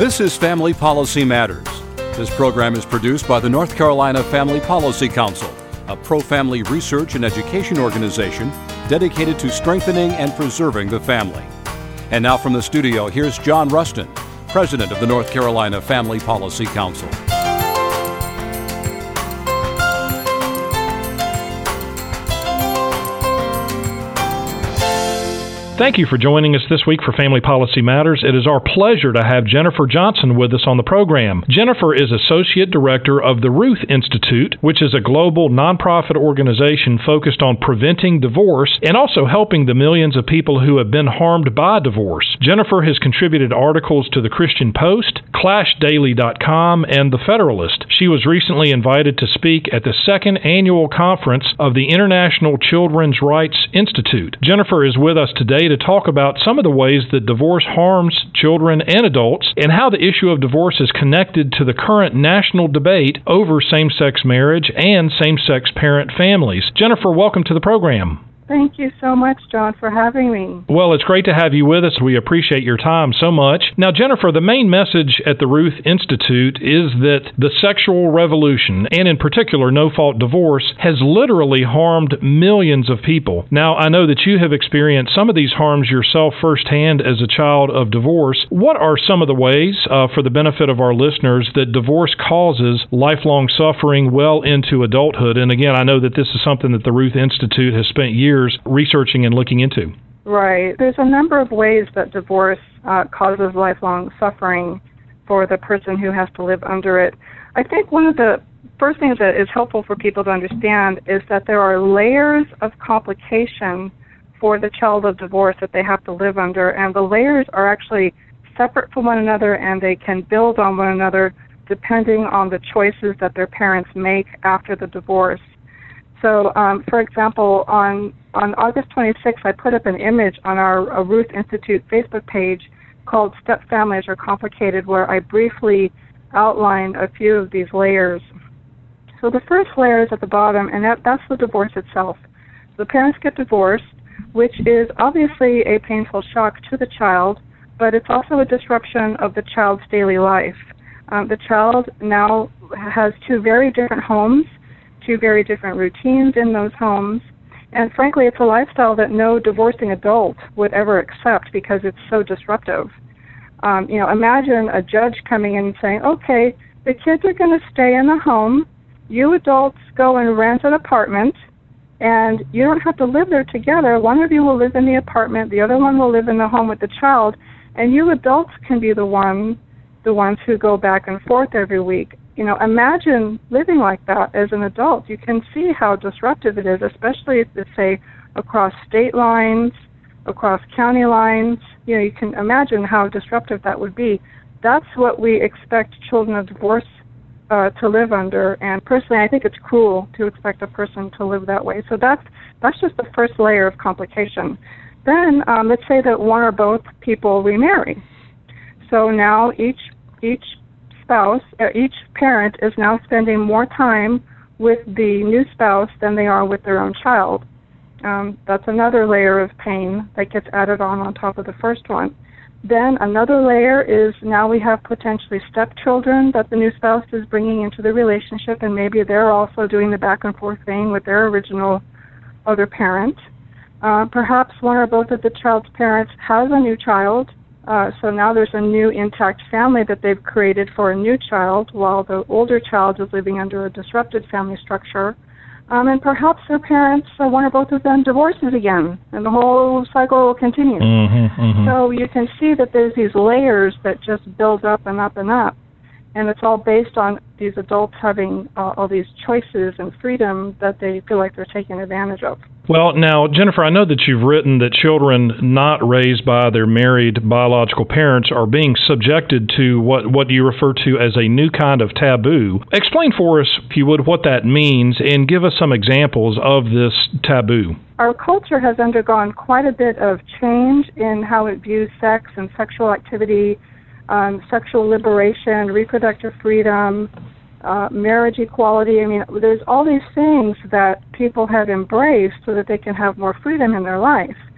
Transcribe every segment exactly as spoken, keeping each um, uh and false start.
This is Family Policy Matters. This program is produced by the North Carolina Family Policy Council, a pro-family research and education organization dedicated to strengthening and preserving the family. And now from the studio, here's John Rustin, President of the North Carolina Family Policy Council. Thank you for joining us this week for Family Policy Matters. It is our pleasure to have Jennifer Johnson with us on the program. Jennifer is Associate Director of the Ruth Institute, which is a global nonprofit organization focused on preventing divorce and also helping the millions of people who have been harmed by divorce. Jennifer has contributed articles to the Christian Post, Clash Daily dot com, and The Federalist. She was recently invited to speak at the second annual conference of the International Children's Rights Institute. Jennifer is with us today to talk about some of the ways that divorce harms children and adults and how the issue of divorce is connected to the current national debate over same-sex marriage and same-sex parent families. Jennifer, welcome to the program. Thank you so much, John, for having me. Well, it's great to have you with us. We appreciate your time so much. Now, Jennifer, the main message at the Ruth Institute is that the sexual revolution, and in particular no-fault divorce, has literally harmed millions of people. Now, I know that you have experienced some of these harms yourself firsthand as a child of divorce. What are some of the ways, uh, for the benefit of our listeners, that divorce causes lifelong suffering well into adulthood? And again, I know that this is something that the Ruth Institute has spent years researching and looking into. Right. There's a number of ways that divorce uh, causes lifelong suffering for the person who has to live under it. I think one of the first things that is helpful for people to understand is that there are layers of complication for the child of divorce that they have to live under, and the layers are actually separate from one another, and they can build on one another depending on the choices that their parents make after the divorce. So, um, for example, on, on August twenty-sixth, I put up an image on our, our Ruth Institute Facebook page called Step Families Are Complicated, where I briefly outlined a few of these layers. So the first layer is at the bottom, and that, that's the divorce itself. The parents get divorced, which is obviously a painful shock to the child, but it's also a disruption of the child's daily life. Um, the child now has two very different homes, two very different routines in those homes, and frankly, it's a lifestyle that no divorcing adult would ever accept because it's so disruptive. Um, you know, imagine a judge coming in and saying, okay, the kids are going to stay in the home, you adults go and rent an apartment, and you don't have to live there together. One of you will live in the apartment, the other one will live in the home with the child, and you adults can be the one, the ones who go back and forth every week. You know, imagine living like that as an adult. You can see how disruptive it is, especially if it's, say, across state lines, across county lines. You know, you can imagine how disruptive that would be. That's what we expect children of divorce uh, to live under, and personally, I think it's cruel to expect a person to live that way. So that's that's just the first layer of complication. Then, um, let's say that one or both people remarry. So now each each spouse, uh, each parent is now spending more time with the new spouse than they are with their own child. Um, that's another layer of pain that gets added on on top of the first one. Then another layer is now we have potentially stepchildren that the new spouse is bringing into the relationship, and maybe they're also doing the back and forth thing with their original other parent. Uh, perhaps one or both of the child's parents has a new child. Uh, so now there's a new intact family that they've created for a new child, while the older child is living under a disrupted family structure. Um, and perhaps their parents, uh, one or both of them, divorces again, and the whole cycle continues. Mm-hmm, mm-hmm. So you can see that there's these layers that just build up and up and up. And it's all based on these adults having uh, all these choices and freedom that they feel like they're taking advantage of. Well, now, Jennifer, I know that you've written that children not raised by their married biological parents are being subjected to what, what you refer to as a new kind of taboo. Explain for us, if you would, what that means, and give us some examples of this taboo. Our culture has undergone quite a bit of change in how it views sex and sexual activity, um, sexual liberation, reproductive freedom, Uh, marriage equality. I mean, there's all these things that people have embraced so that they can have more freedom in their life.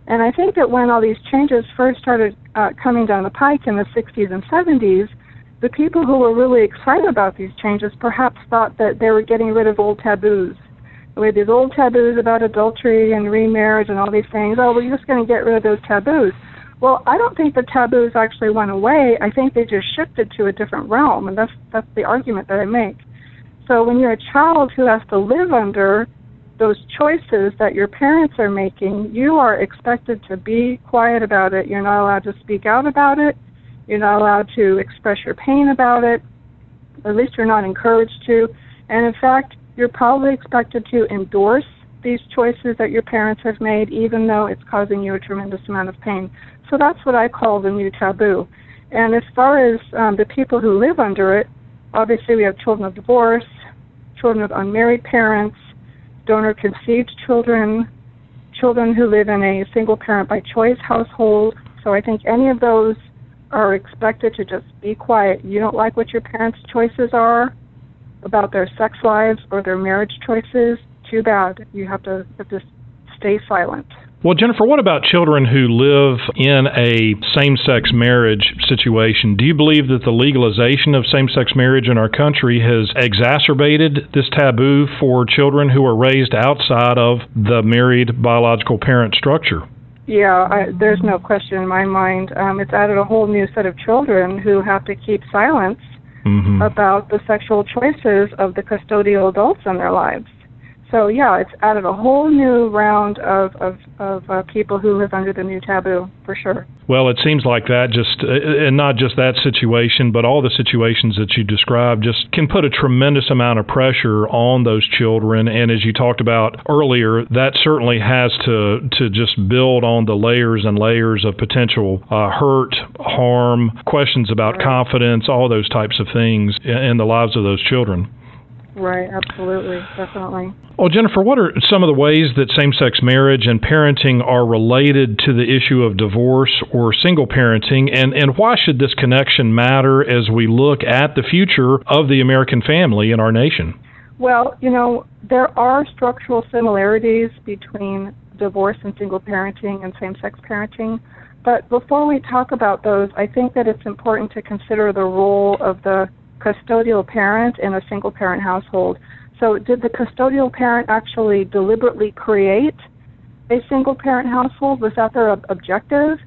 And I think that when all these changes first started uh, coming down the pike in the sixties and seventies, the people who were really excited about these changes perhaps thought that they were getting rid of old taboos. We had these old taboos about adultery and remarriage and all these things. Oh, we're just going to get rid of those taboos. Well, I don't think the taboos actually went away. I think they just shifted to a different realm, and that's that's the argument that I make. So when you're a child who has to live under those choices that your parents are making, you are expected to be quiet about it. You're not allowed to speak out about it. You're not allowed to express your pain about it. Or at least you're not encouraged to. And in fact, you're probably expected to endorse these choices that your parents have made, even though it's causing you a tremendous amount of pain. So that's what I call the new taboo. And as far as um, the people who live under it, obviously we have children of divorce, children of unmarried parents, donor-conceived children, children who live in a single-parent-by-choice household. So I think any of those are expected to just be quiet. You don't like what your parents' choices are about their sex lives or their marriage choices, too bad. You have to, have to stay silent. Well, Jennifer, what about children who live in a same-sex marriage situation? Do you believe that the legalization of same-sex marriage in our country has exacerbated this taboo for children who are raised outside of the married biological parent structure? Yeah, I, there's no question in my mind. Um, it's added a whole new set of children who have to keep silence mm-hmm. about the sexual choices of the custodial adults in their lives. So, yeah, it's added a whole new round of, of, of uh, people who live under the new taboo, for sure. Well, it seems like that, just uh, and not just that situation, but all the situations that you described just can put a tremendous amount of pressure on those children. And as you talked about earlier, that certainly has to, to just build on the layers and layers of potential uh, hurt, harm, questions about right. confidence, all those types of things in, in the lives of those children. Right, absolutely, definitely. Well, Jennifer, what are some of the ways that same-sex marriage and parenting are related to the issue of divorce or single parenting, and, and why should this connection matter as we look at the future of the American family in our nation? Well, you know, there are structural similarities between divorce and single parenting and same-sex parenting, but before we talk about those, I think that it's important to consider the role of the custodial parent in a single-parent household. So did the custodial parent actually deliberately create a single-parent household? Was that their ob- objective?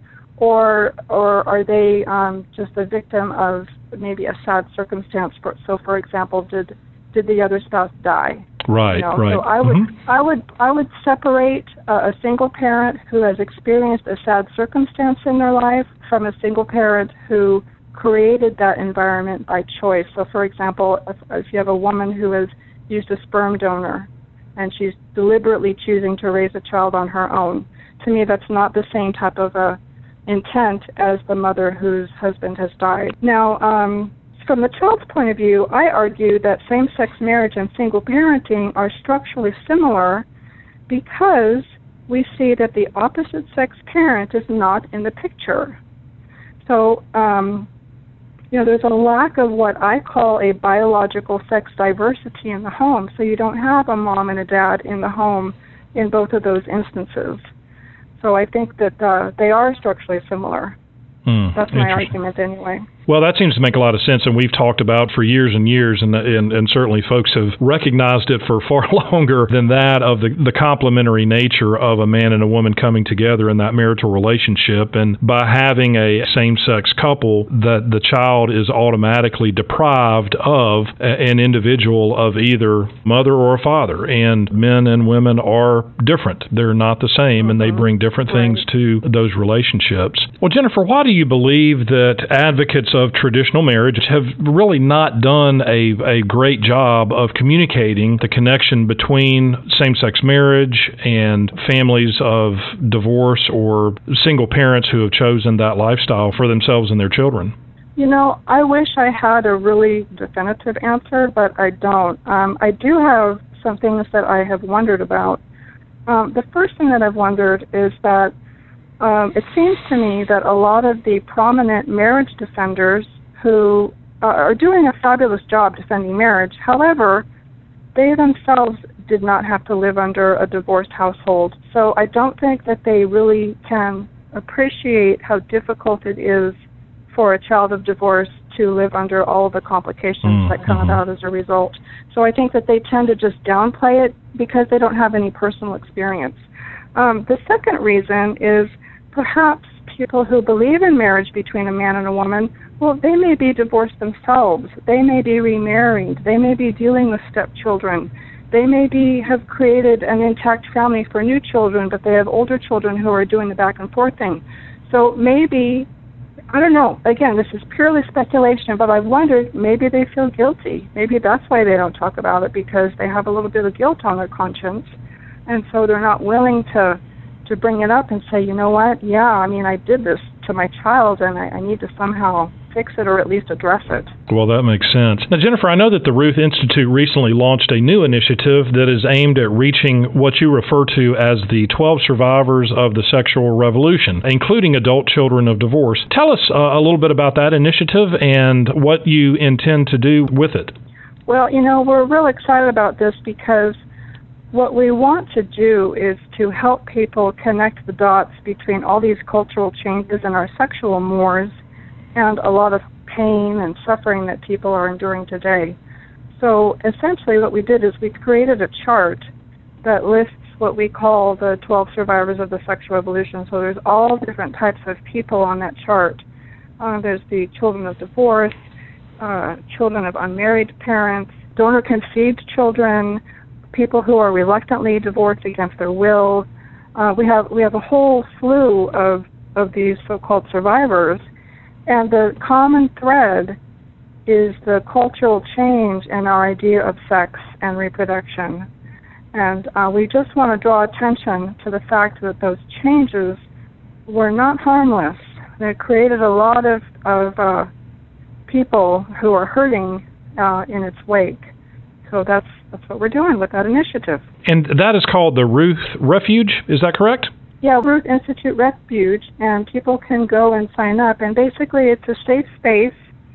Or or are they um, just a victim of maybe a sad circumstance? For, so, for example, did did the other spouse die? Right, you know? right. So I would mm-hmm. I would I would separate uh, a single parent who has experienced a sad circumstance in their life from a single parent who created that environment by choice. So, for example, if, if you have a woman who has used a sperm donor and she's deliberately choosing to raise a child on her own, to me that's not the same type of a intent as the mother whose husband has died. Now, um, from the child's point of view, I argue that same-sex marriage and single parenting are structurally similar because we see that the opposite-sex parent is not in the picture. So, um, you know, there's a lack of what I call a biological sex diversity in the home. So you don't have a mom and a dad in the home in both of those instances. So I think that uh, they are structurally similar. Hmm, That's my argument anyway. Well, that seems to make a lot of sense, and we've talked about for years and years, and and, and certainly folks have recognized it for far longer than that, of the, the complementary nature of a man and a woman coming together in that marital relationship. And by having a same-sex couple, that the child is automatically deprived of an individual of either mother or a father. And men and women are different. They're not the same, mm-hmm. and they bring different right. things to those relationships. Well, Jennifer, why do you believe that advocates of traditional marriage have really not done a, a great job of communicating the connection between same-sex marriage and families of divorce or single parents who have chosen that lifestyle for themselves and their children? You know, I wish I had a really definitive answer, but I don't. Um, I do have some things that I have wondered about. Um, the first thing that I've wondered is that Um, it seems to me that a lot of the prominent marriage defenders who uh, are doing a fabulous job defending marriage, however, they themselves did not have to live under a divorced household. So I don't think that they really can appreciate how difficult it is for a child of divorce to live under all the complications mm-hmm. that come about as a result. So I think that they tend to just downplay it because they don't have any personal experience. Um, the second reason is perhaps people who believe in marriage between a man and a woman, well, they may be divorced themselves. They may be remarried. They may be dealing with stepchildren. They may be have created an intact family for new children, but they have older children who are doing the back and forth thing. So maybe, I don't know, again, this is purely speculation, but I've wondered, maybe they feel guilty. Maybe that's why they don't talk about it, because they have a little bit of guilt on their conscience, and so they're not willing to to bring it up and say, you know what, yeah, I mean, I did this to my child, and I, I need to somehow fix it or at least address it. Well, that makes sense. Now, Jennifer, I know that the Ruth Institute recently launched a new initiative that is aimed at reaching what you refer to as the twelve survivors of the sexual revolution, including adult children of divorce. Tell us uh, a little bit about that initiative and what you intend to do with it. Well, you know, we're real excited about this because what we want to do is to help people connect the dots between all these cultural changes in our sexual mores and a lot of pain and suffering that people are enduring today. So essentially what we did is we created a chart that lists what we call the twelve survivors of the sexual revolution. So there's all different types of people on that chart. Uh, there's the children of divorce, uh, children of unmarried parents, donor-conceived children, people who are reluctantly divorced against their will. Uh, we have we have a whole slew of, of these so-called survivors, and the common thread is the cultural change in our idea of sex and reproduction. And uh, we just want to draw attention to the fact that those changes were not harmless. They created a lot of, of uh, people who are hurting uh, in its wake. So that's that's what we're doing with that initiative. And that is called the Ruth Refuge, is that correct? Yeah, Ruth Institute Refuge, and people can go and sign up. And basically it's a safe space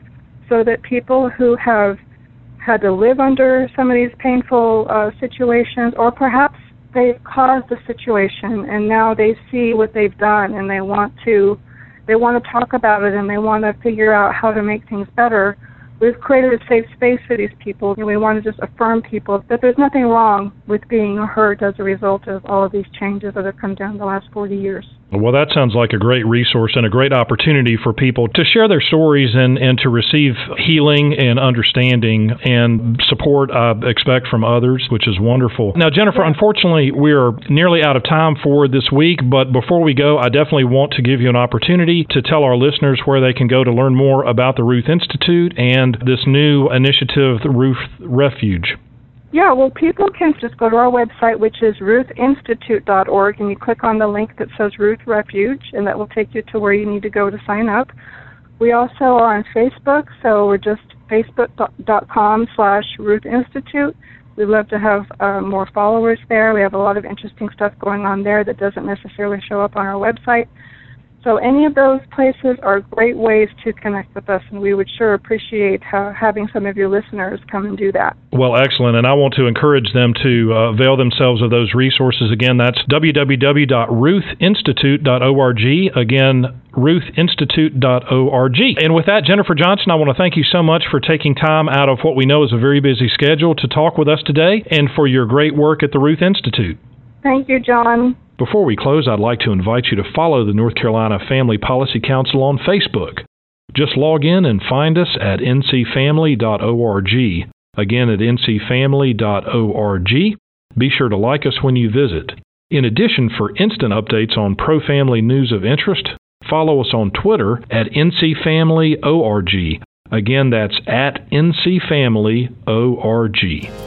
so that people who have had to live under some of these painful uh, situations, or perhaps they've caused the situation and now they see what they've done and they want to they want to talk about it and they want to figure out how to make things better. We've created a safe space for these people, and we want to just affirm people that there's nothing wrong with being hurt as a result of all of these changes that have come down the last forty years. Well, that sounds like a great resource and a great opportunity for people to share their stories and, and to receive healing and understanding and support, I expect, from others, which is wonderful. Now, Jennifer, unfortunately, we're nearly out of time for this week, but before we go, I definitely want to give you an opportunity to tell our listeners where they can go to learn more about the Ruth Institute and this new initiative, the Ruth Refuge. Yeah, well, people can just go to our website, which is ruth institute dot org, and you click on the link that says Ruth Refuge, and that will take you to where you need to go to sign up. We also are on Facebook, so we're just facebook dot com slash Ruth Institute. We'd love to have uh, more followers there. We have a lot of interesting stuff going on there that doesn't necessarily show up on our website. So any of those places are great ways to connect with us, and we would sure appreciate uh, having some of your listeners come and do that. Well, excellent, and I want to encourage them to uh, avail themselves of those resources. Again, that's w w w dot ruth institute dot org. Again, ruth institute dot org. And with that, Jennifer Johnson, I want to thank you so much for taking time out of what we know is a very busy schedule to talk with us today, and for your great work at the Ruth Institute. Thank you, John. Before we close, I'd like to invite you to follow the North Carolina Family Policy Council on Facebook. Just log in and find us at n c family dot org. Again, at n c family dot org. Be sure to like us when you visit. In addition, for instant updates on pro-family news of interest, follow us on Twitter at n c family dot org. Again, that's at n c family dot org.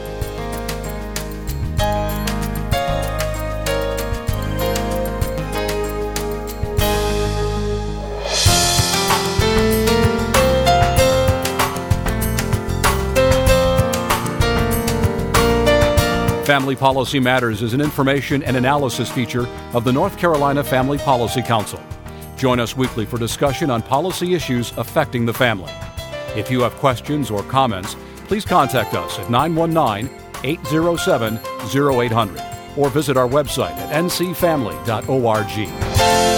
Family Policy Matters is an information and analysis feature of the North Carolina Family Policy Council. Join us weekly for discussion on policy issues affecting the family. If you have questions or comments, please contact us at nine one nine, eight zero seven, zero eight hundred or visit our website at n c family dot org.